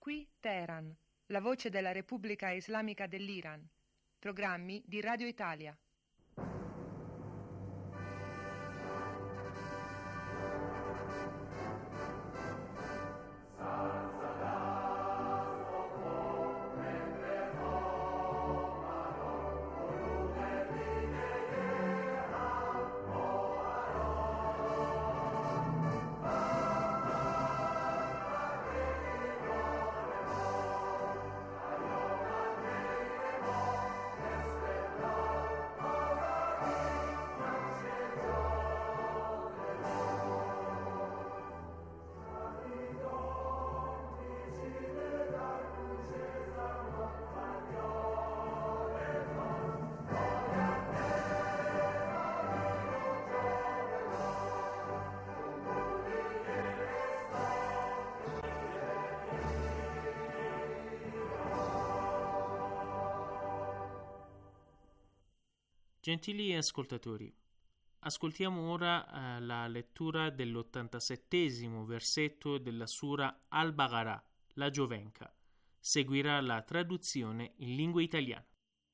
Qui Teheran, la voce della Repubblica Islamica dell'Iran. Programmi di Radio Italia. Gentili ascoltatori, ascoltiamo ora la lettura dell'87° versetto della Sura Al-Baqarah, la Giovenca. Seguirà la traduzione in lingua italiana.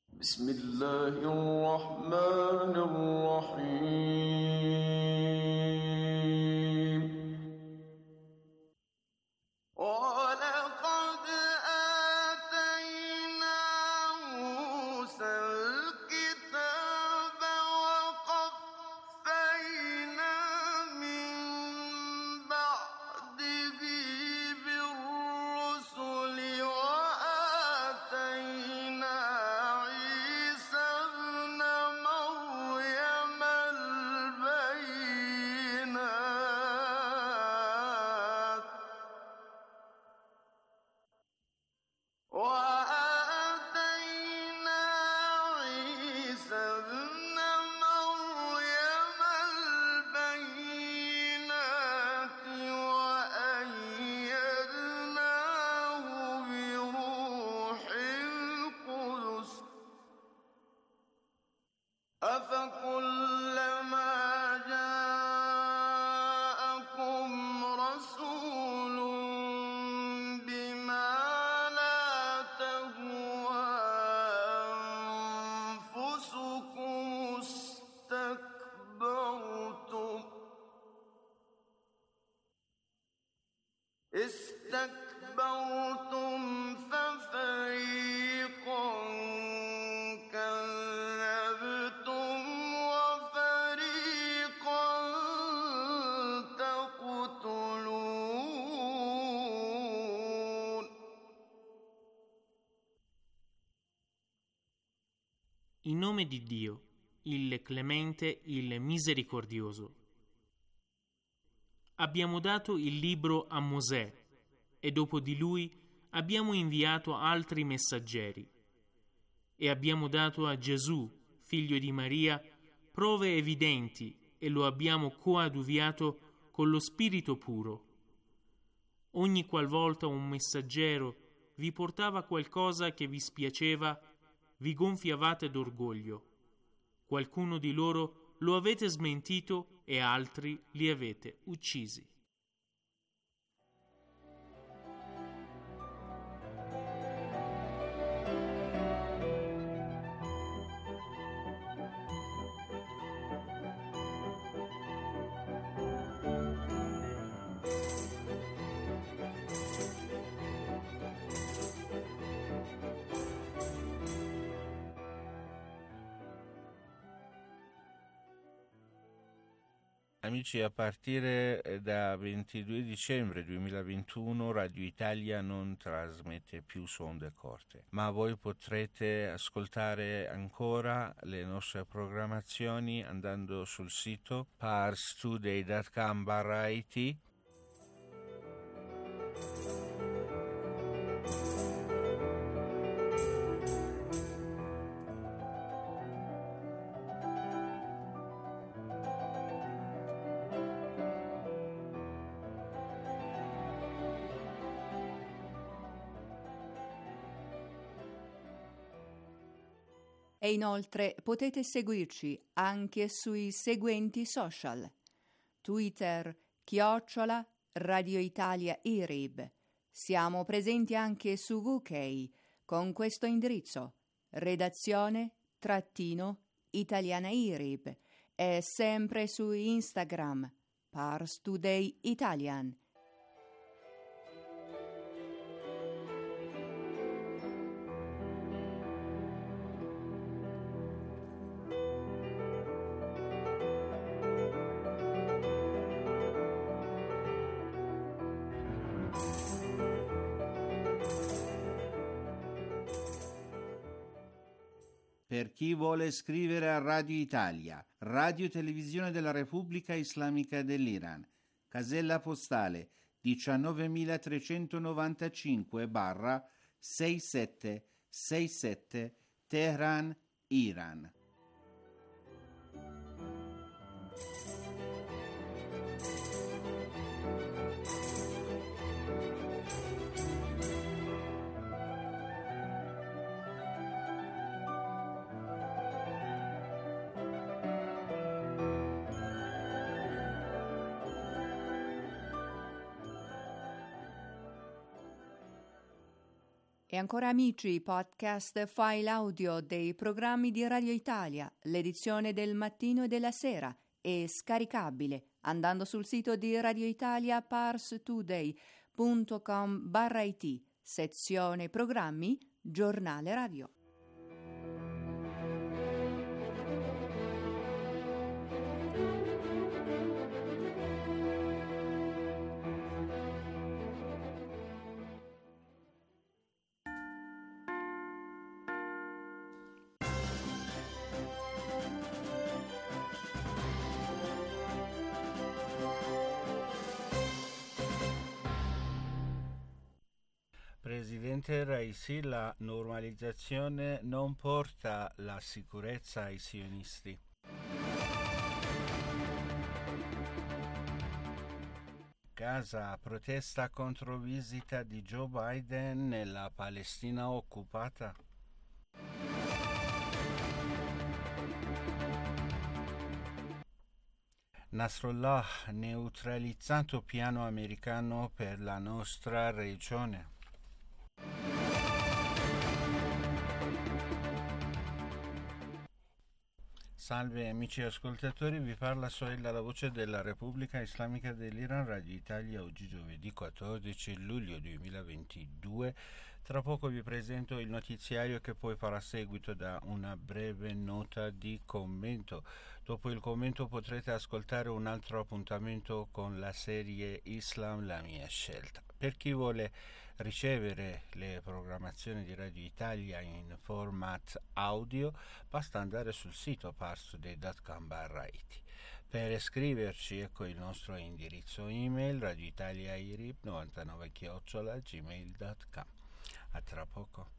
استكبرتم ففريقا كذبتم وفريقا تقتلون. In nome di Dio, il Clemente, il Misericordioso. Abbiamo dato il libro a Mosè e dopo di lui abbiamo inviato altri messaggeri e abbiamo dato a Gesù, figlio di Maria, prove evidenti e lo abbiamo coadiuviato con lo Spirito puro. Ogni qualvolta un messaggero vi portava qualcosa che vi spiaceva, vi gonfiavate d'orgoglio. Qualcuno di loro lo avete smentito e altri li avete uccisi. Amici, a partire da 22 dicembre 2021 Radio Italia non trasmette più su onde corte, ma voi potrete ascoltare ancora le nostre programmazioni andando sul sito parstoday.com/it. E inoltre potete seguirci anche sui seguenti social: Twitter @ Radio Italia IRIB, Siamo presenti anche su UK con questo indirizzo: redazione-italianairib, e sempre su Instagram Pars Today Italian. Per chi vuole scrivere a Radio Italia, Radio Televisione della Repubblica Islamica dell'Iran, casella postale 19.395/6767 Teheran, Iran. E ancora amici, podcast file audio dei programmi di Radio Italia, l'edizione del mattino e della sera, è scaricabile andando sul sito di Radio Italia parstoday.com/it, sezione programmi, giornale radio. Presidente Raisi, la normalizzazione non porta la sicurezza ai sionisti. Gaza protesta contro visita di Joe Biden nella Palestina occupata. Nasrallah, neutralizzato piano americano per la nostra regione. Salve amici ascoltatori, vi parla Sohail, la voce della Repubblica Islamica dell'Iran, Radio Italia, oggi giovedì 14 luglio 2022. Tra poco vi presento il notiziario che poi farà seguito da una breve nota di commento. Dopo il commento potrete ascoltare un altro appuntamento con la serie Islam, la mia scelta. Per chi vuole ricevere le programmazioni di Radio Italia in format audio, basta andare sul sito parstoday.com/it. Per scriverci, ecco il nostro indirizzo email: radioitaliairib99@gmail.com. A tra poco.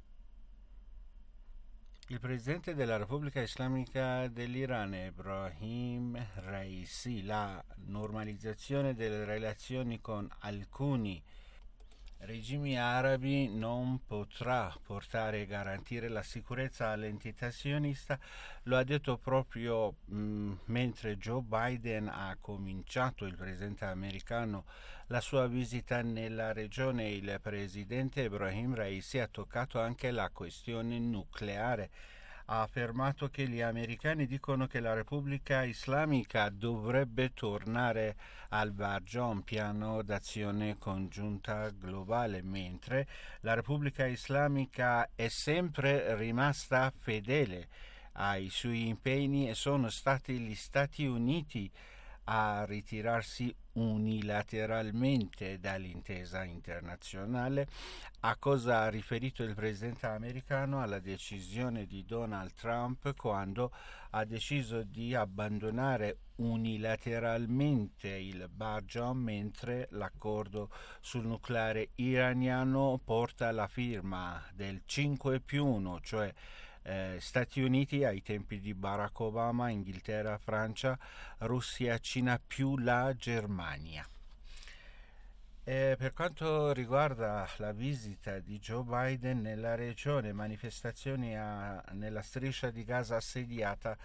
Il presidente della Repubblica Islamica dell'Iran, Ebrahim Raisi, la normalizzazione delle relazioni con alcuni regimi arabi non potrà portare e garantire la sicurezza all'entità sionista, lo ha detto proprio mentre Joe Biden ha cominciato, il presidente americano, la sua visita nella regione. Il presidente Ebrahim Raisi ha toccato anche la questione nucleare. Ha affermato che gli americani dicono che la Repubblica Islamica dovrebbe tornare al Bargion, piano d'azione congiunta globale, mentre la Repubblica Islamica è sempre rimasta fedele ai suoi impegni e sono stati gli Stati Uniti a ritirarsi unilateralmente dall'intesa internazionale. A cosa ha riferito il presidente americano? Alla decisione di Donald Trump quando ha deciso di abbandonare unilateralmente il Bargion, mentre l'accordo sul nucleare iraniano porta alla firma del 5+1, cioè Stati Uniti ai tempi di Barack Obama, Inghilterra, Francia, Russia, Cina più la Germania. Per quanto riguarda la visita di Joe Biden nella regione, manifestazioni nella striscia di Gaza assediata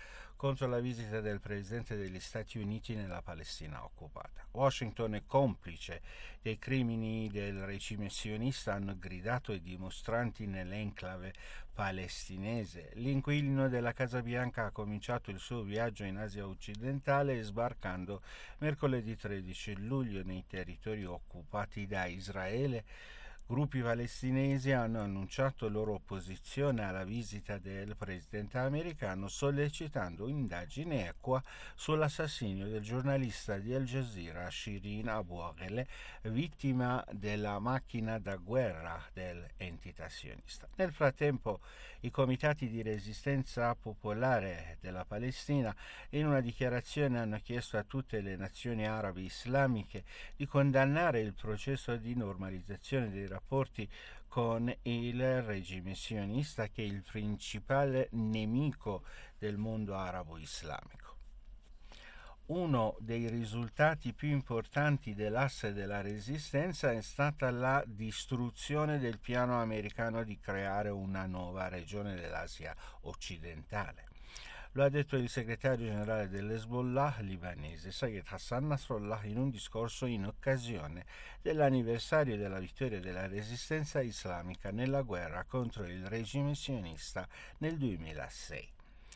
contro la visita del Presidente degli Stati Uniti nella Palestina occupata. Washington è complice dei crimini del regime sionista, hanno gridato i dimostranti nell'enclave palestinese. L'inquilino della Casa Bianca ha cominciato il suo viaggio in Asia occidentale sbarcando mercoledì 13 luglio nei territori occupati da Israele. Gruppi palestinesi hanno annunciato loro opposizione alla visita del presidente americano, sollecitando indagini equa sull'assassinio del giornalista di Al Jazeera Shirin Abu Akleh, vittima della macchina da guerra dell'entità sionista. Nel frattempo, i comitati di resistenza popolare della Palestina in una dichiarazione hanno chiesto a tutte le nazioni arabe islamiche di condannare il processo di normalizzazione dei rapporti con il regime sionista, che è il principale nemico del mondo arabo islamico. Uno dei risultati più importanti dell'asse della resistenza è stata la distruzione del piano americano di creare una nuova regione dell'Asia occidentale. Lo ha detto il segretario generale dell'Hezbollah libanese Sayed Hassan Nasrallah in un discorso in occasione dell'anniversario della vittoria della resistenza islamica nella guerra contro il regime sionista nel 2006.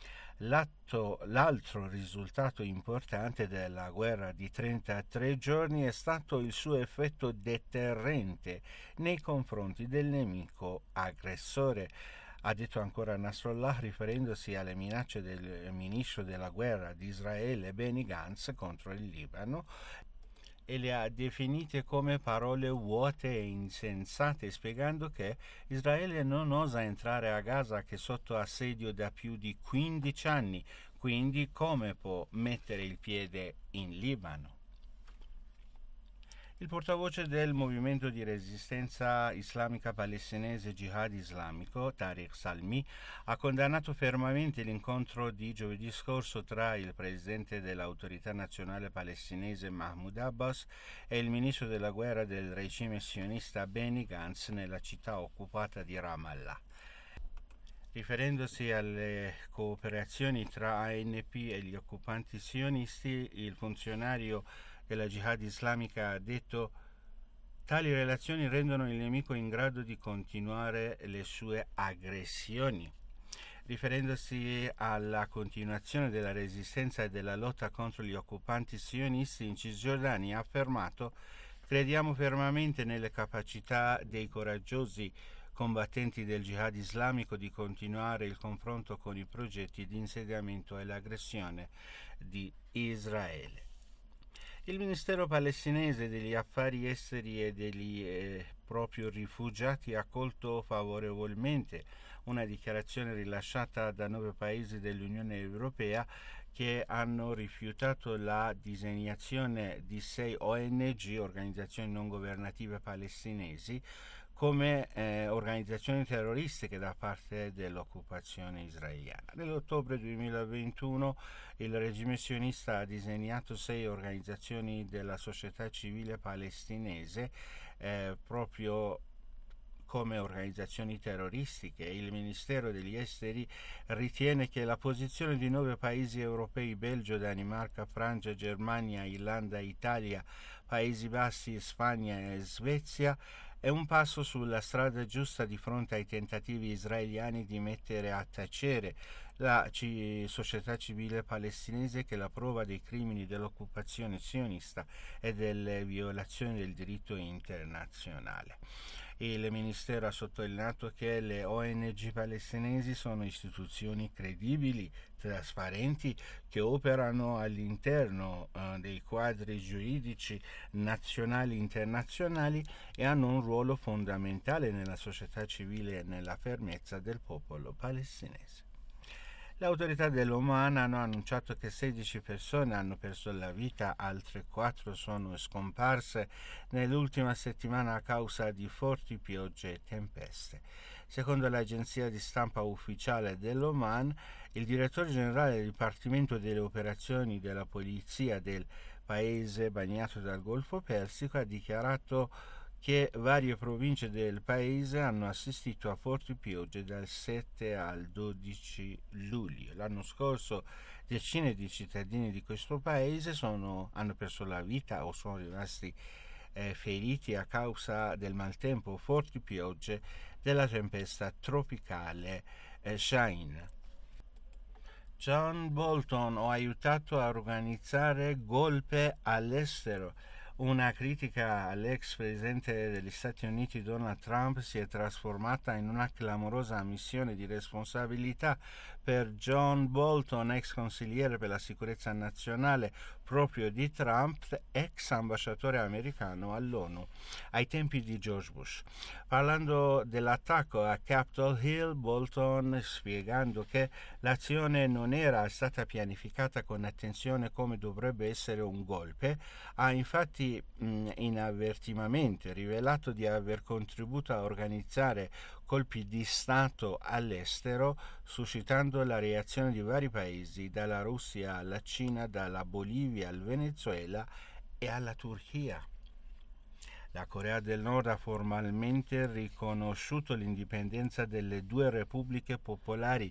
L'altro risultato importante della guerra di 33 giorni è stato il suo effetto deterrente nei confronti del nemico aggressore, ha detto ancora Nasrallah, riferendosi alle minacce del ministro della guerra di Israele Benny Gantz contro il Libano, e le ha definite come parole vuote e insensate, spiegando che Israele non osa entrare a Gaza, che è sotto assedio da più di 15 anni, quindi come può mettere il piede in Libano? Il portavoce del movimento di resistenza islamica palestinese Jihad Islamico, Tariq Salmi, ha condannato fermamente l'incontro di giovedì scorso tra il presidente dell'autorità nazionale palestinese Mahmoud Abbas e il ministro della guerra del regime sionista Benny Gantz nella città occupata di Ramallah. Riferendosi alle cooperazioni tra ANP e gli occupanti sionisti, il funzionario della Jihad Islamica ha detto: tali relazioni rendono il nemico in grado di continuare le sue aggressioni. Riferendosi alla continuazione della resistenza e della lotta contro gli occupanti sionisti in Cisgiordania, ha affermato: crediamo fermamente nelle capacità dei coraggiosi combattenti del Jihad Islamico di continuare il confronto con i progetti di insediamento e l'aggressione di Israele. Il Ministero palestinese degli affari esteri e degli proprio rifugiati ha accolto favorevolmente una dichiarazione rilasciata da 9 paesi dell'Unione Europea che hanno rifiutato la designazione di 6 ONG, organizzazioni non governative palestinesi, come organizzazioni terroristiche da parte dell'occupazione israeliana. Nell'ottobre 2021 il regime sionista ha designato 6 organizzazioni della società civile palestinese proprio come organizzazioni terroristiche. Il Ministero degli Esteri ritiene che la posizione di 9 paesi europei, Belgio, Danimarca, Francia, Germania, Irlanda, Italia, Paesi Bassi, Spagna e Svezia, è un passo sulla strada giusta di fronte ai tentativi israeliani di mettere a tacere la società civile palestinese, che è la prova dei crimini dell'occupazione sionista e delle violazioni del diritto internazionale. Il Ministero ha sottolineato che le ONG palestinesi sono istituzioni credibili, trasparenti, che operano all'interno dei quadri giuridici nazionali e internazionali e hanno un ruolo fondamentale nella società civile e nella fermezza del popolo palestinese. Le autorità dell'Oman hanno annunciato che 16 persone hanno perso la vita, altre 4 sono scomparse nell'ultima settimana a causa di forti piogge e tempeste. Secondo l'agenzia di stampa ufficiale dell'Oman, il direttore generale del Dipartimento delle Operazioni della Polizia del paese bagnato dal Golfo Persico ha dichiarato che varie province del paese hanno assistito a forti piogge dal 7 al 12 luglio. L'anno scorso decine di cittadini di questo paese hanno perso la vita o sono rimasti feriti a causa del maltempo, forti piogge della tempesta tropicale Shaheen. John Bolton ha aiutato a organizzare golpe all'estero. Una critica all'ex presidente degli Stati Uniti Donald Trump si è trasformata in una clamorosa ammissione di responsabilità per John Bolton, ex consigliere per la sicurezza nazionale proprio di Trump, ex ambasciatore americano all'ONU ai tempi di George Bush. Parlando dell'attacco a Capitol Hill, Bolton, spiegando che l'azione non era stata pianificata con attenzione come dovrebbe essere un golpe, ha infatti inavvertimamente rivelato di aver contribuito a organizzare colpi di Stato all'estero, suscitando la reazione di vari paesi, dalla Russia alla Cina, dalla Bolivia al Venezuela e alla Turchia. La Corea del Nord ha formalmente riconosciuto l'indipendenza delle due repubbliche popolari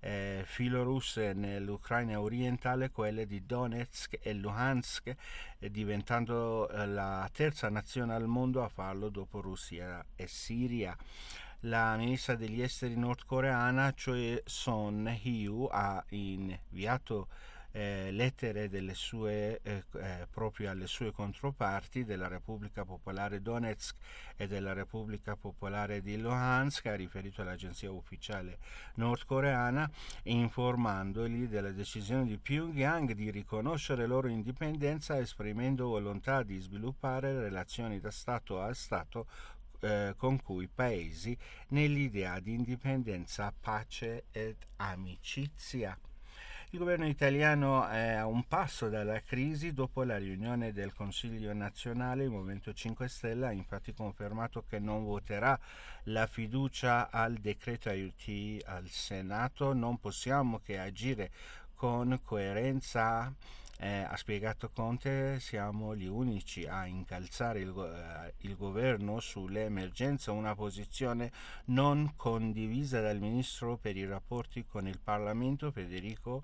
filorusse nell'Ucraina orientale, quelle di Donetsk e Luhansk, diventando la terza nazione al mondo a farlo dopo Russia e Siria. La ministra degli esteri nordcoreana Choi Son-hyu ha inviato lettere delle sue proprio alle sue controparti della Repubblica Popolare Donetsk e della Repubblica Popolare di Luhansk, ha riferito all'agenzia ufficiale nordcoreana, informandogli della decisione di Pyongyang di riconoscere loro indipendenza, esprimendo volontà di sviluppare relazioni da Stato a Stato con cui paesi nell'idea di indipendenza, pace ed amicizia. Il governo italiano è a un passo dalla crisi. Dopo la riunione del Consiglio nazionale, il Movimento 5 Stelle ha infatti confermato che non voterà la fiducia al decreto aiuti al Senato. Non possiamo che agire con coerenza. Ha spiegato Conte, siamo gli unici a incalzare il governo sulle emergenze, una posizione non condivisa dal ministro per i rapporti con il Parlamento Federico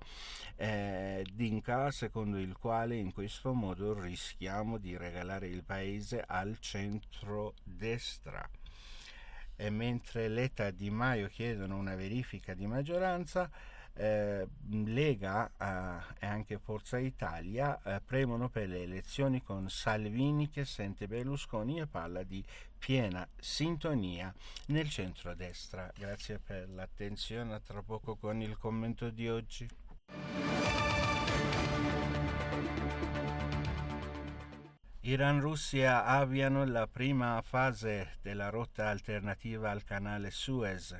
D'Inca, secondo il quale in questo modo rischiamo di regalare il paese al centro-destra. E mentre Letta e Di Maio chiedono una verifica di maggioranza, Lega e anche Forza Italia premono per le elezioni, con Salvini che sente Berlusconi e parla di piena sintonia nel centrodestra. Grazie per l'attenzione, a tra poco con il commento di oggi. Iran-Russia avviano la prima fase della rotta alternativa al canale Suez.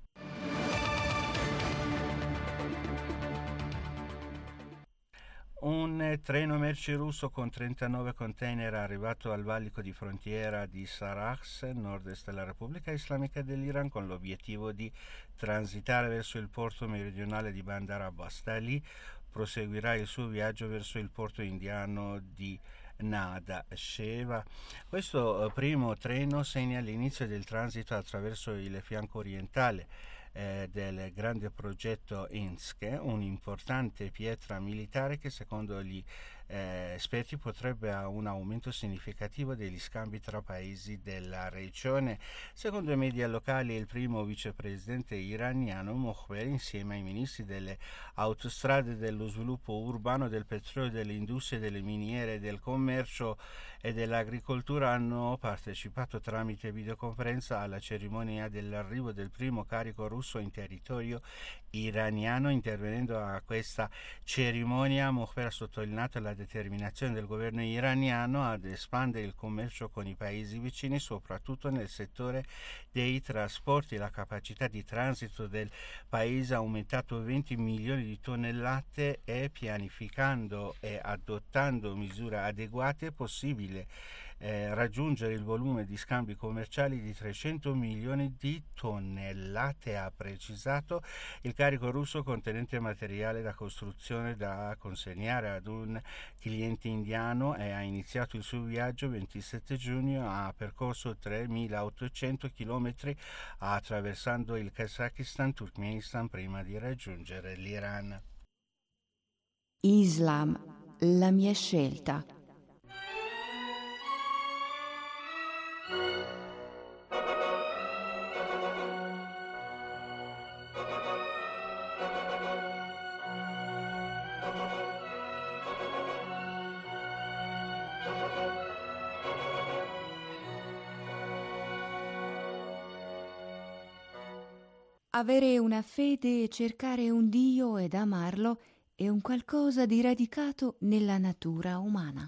Un treno merci russo con 39 container è arrivato al valico di frontiera di Sarax, nord-est della Repubblica Islamica dell'Iran, con l'obiettivo di transitare verso il porto meridionale di Bandar Abbas. Da lì proseguirà il suo viaggio verso il porto indiano di Nada Sheva. Questo primo treno segna l'inizio del transito attraverso il fianco orientale del grande progetto INSC, un'importante pietra militare che secondo gli esperti potrebbe a un aumento significativo degli scambi tra paesi della regione. Secondo i media locali, il primo vicepresidente iraniano Mokhber, insieme ai ministri delle autostrade, dello sviluppo urbano, del petrolio, delle industrie, delle miniere, del commercio e dell'agricoltura, hanno partecipato tramite videoconferenza alla cerimonia dell'arrivo del primo carico russo in territorio iraniano. Intervenendo a questa cerimonia, Mokhber ha sottolineato la determinazione del governo iraniano ad espandere il commercio con i paesi vicini, soprattutto nel settore dei trasporti. La capacità di transito del paese ha aumentato 20 milioni di tonnellate e, pianificando e adottando misure adeguate, è possibile raggiungere il volume di scambi commerciali di 300 milioni di tonnellate, ha precisato. Il carico russo contenente materiale da costruzione da consegnare ad un cliente indiano e ha iniziato il suo viaggio 27 giugno, ha percorso 3.800 km attraversando il Kazakistan, Turkmenistan prima di raggiungere l'Iran. Islam, la mia scelta. Avere una fede e cercare un Dio ed amarlo è un qualcosa di radicato nella natura umana.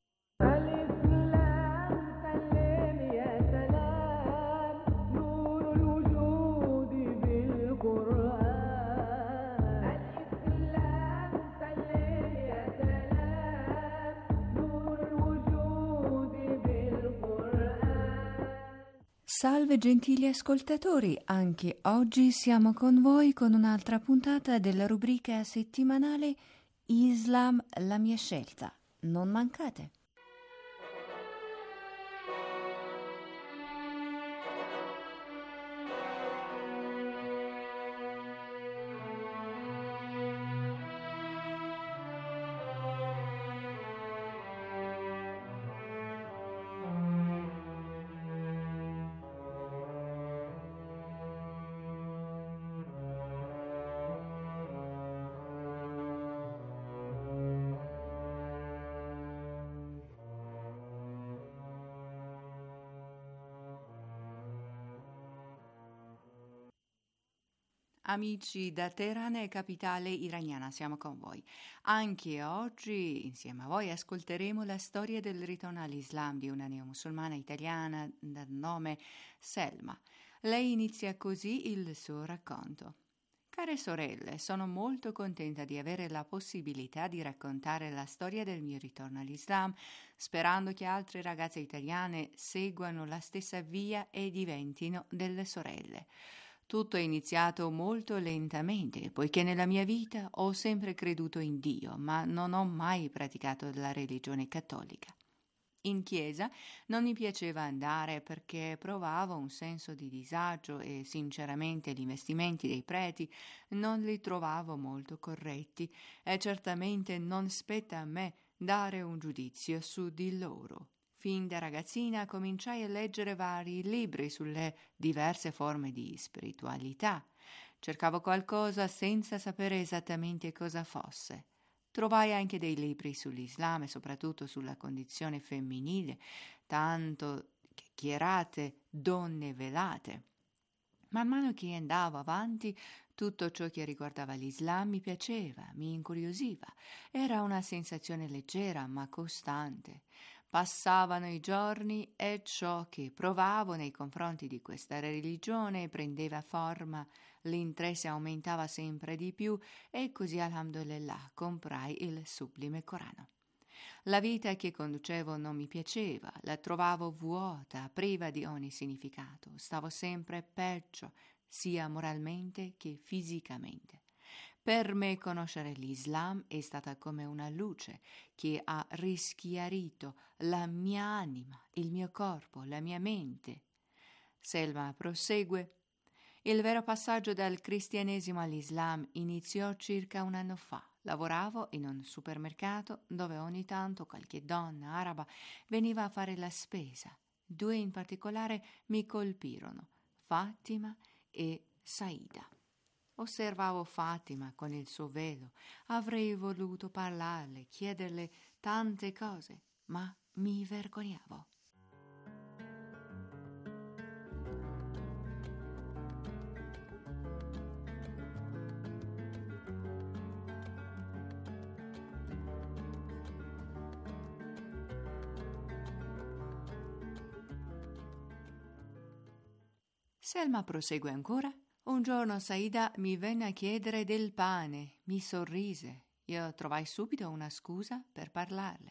Salve gentili ascoltatori, anche oggi siamo con voi con un'altra puntata della rubrica settimanale Islam, la mia scelta. Non mancate! Amici da Teheran, capitale iraniana, siamo con voi. Anche oggi, insieme a voi, ascolteremo la storia del ritorno all'Islam di una neomusulmana italiana dal nome Selma. Lei inizia così il suo racconto. Care sorelle, sono molto contenta di avere la possibilità di raccontare la storia del mio ritorno all'Islam, sperando che altre ragazze italiane seguano la stessa via e diventino delle sorelle. Tutto è iniziato molto lentamente, poiché nella mia vita ho sempre creduto in Dio, ma non ho mai praticato la religione cattolica. In chiesa non mi piaceva andare perché provavo un senso di disagio e sinceramente gli investimenti dei preti non li trovavo molto corretti e certamente non spetta a me dare un giudizio su di loro. Fin da ragazzina cominciai a leggere vari libri sulle diverse forme di spiritualità. Cercavo qualcosa senza sapere esattamente cosa fosse. Trovai anche dei libri sull'Islam e soprattutto sulla condizione femminile, tanto chiacchierate donne velate. Man mano che andavo avanti, tutto ciò che riguardava l'Islam mi piaceva, mi incuriosiva. Era una sensazione leggera ma costante. Passavano i giorni e ciò che provavo nei confronti di questa religione prendeva forma, l'interesse aumentava sempre di più e così alhamdulillah comprai il sublime Corano. La vita che conducevo non mi piaceva, la trovavo vuota, priva di ogni significato, stavo sempre peggio, sia moralmente che fisicamente. Per me conoscere l'Islam è stata come una luce che ha rischiarito la mia anima, il mio corpo, la mia mente. Selma prosegue. Il vero passaggio dal cristianesimo all'Islam iniziò circa un anno fa. Lavoravo in un supermercato dove ogni tanto qualche donna araba veniva a fare la spesa. 2 in particolare mi colpirono, Fatima e Saida. Osservavo Fatima con il suo velo. Avrei voluto parlarle, chiederle tante cose, ma mi vergognavo. Selma prosegue ancora. Un giorno Saida mi venne a chiedere del pane, mi sorrise. Io trovai subito una scusa per parlarle.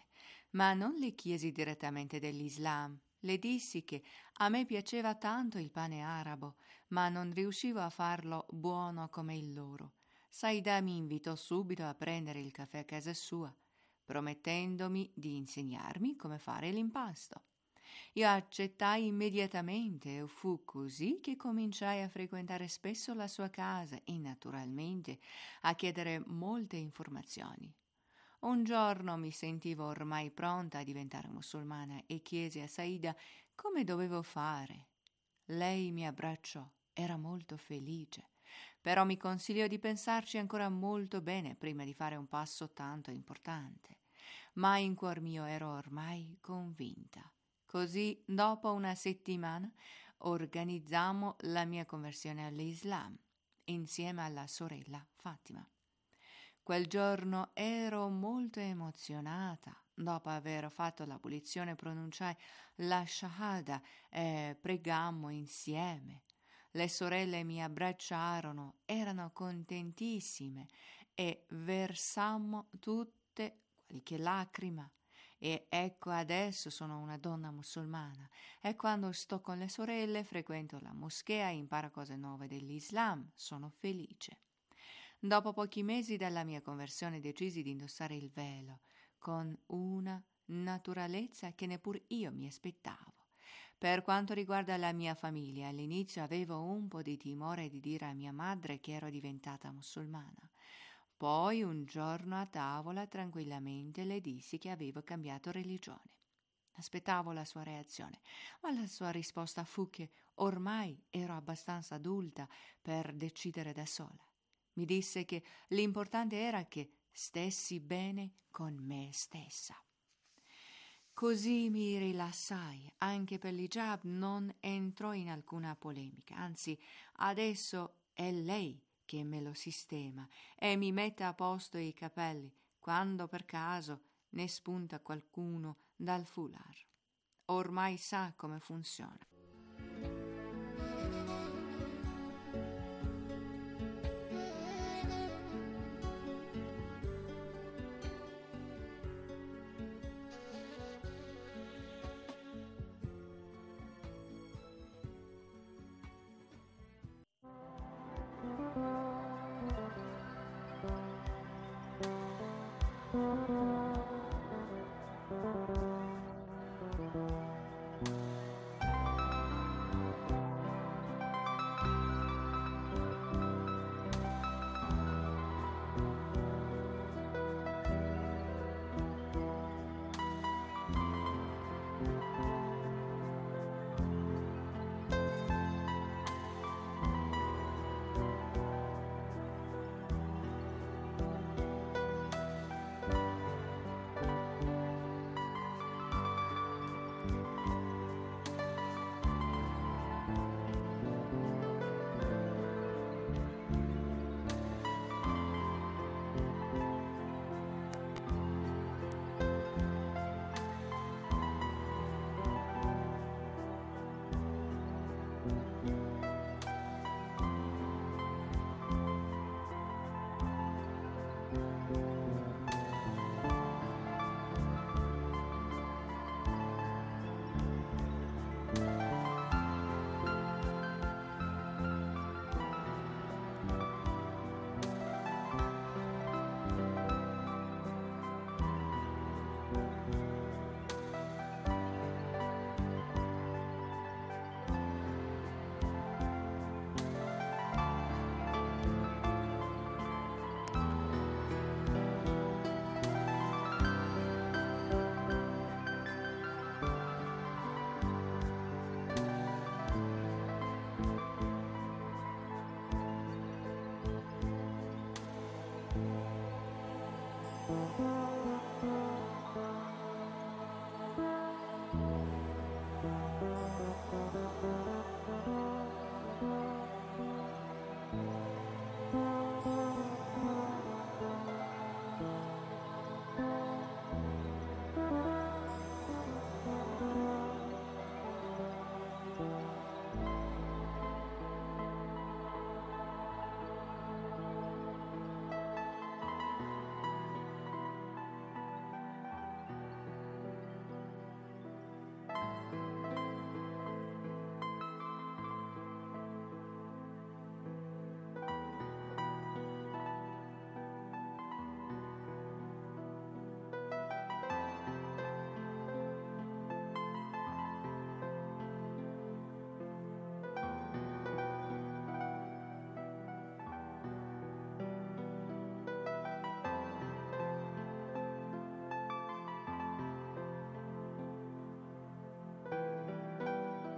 ma non le chiesi direttamente dell'Islam. Le dissi che a me piaceva tanto il pane arabo, ma non riuscivo a farlo buono come il loro. Saida mi invitò subito a prendere il caffè a casa sua, promettendomi di insegnarmi come fare l'impasto. Io accettai immediatamente e fu così che cominciai a frequentare spesso la sua casa e naturalmente a chiedere molte informazioni. Un giorno mi sentivo ormai pronta a diventare musulmana e chiesi a Saida come dovevo fare. Lei mi abbracciò, era molto felice, però mi consigliò di pensarci ancora molto bene prima di fare un passo tanto importante. Ma in cuor mio ero ormai convinta. Così, dopo una settimana, organizzammo la mia conversione all'Islam insieme alla sorella Fatima. Quel giorno ero molto emozionata. Dopo aver fatto l'abluzione pronunciai la Shahada e pregammo insieme. Le sorelle mi abbracciarono, erano contentissime e versammo tutte qualche lacrima. E ecco adesso sono una donna musulmana e quando sto con le sorelle frequento la moschea, imparo cose nuove dell'Islam, sono felice. Dopo pochi mesi dalla mia conversione decisi di indossare il velo con una naturalezza che neppur io mi aspettavo. Per quanto riguarda la mia famiglia, all'inizio avevo un po' di timore di dire a mia madre che ero diventata musulmana. Poi un giorno a tavola tranquillamente le dissi che avevo cambiato religione. Aspettavo la sua reazione, ma la sua risposta fu che ormai ero abbastanza adulta per decidere da sola. Mi disse che l'importante era che stessi bene con me stessa. Così mi rilassai, anche per l'hijab non entrò in alcuna polemica, anzi adesso è lei che me lo sistema e mi mette a posto i capelli quando per caso ne spunta qualcuno dal foulard. Ormai sa come funziona.